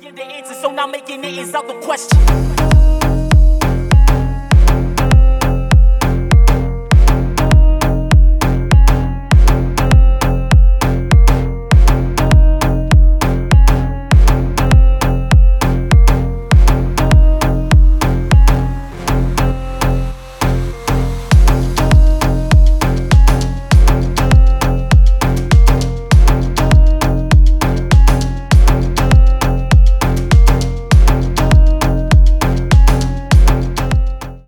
The answer, so now making it is out the question.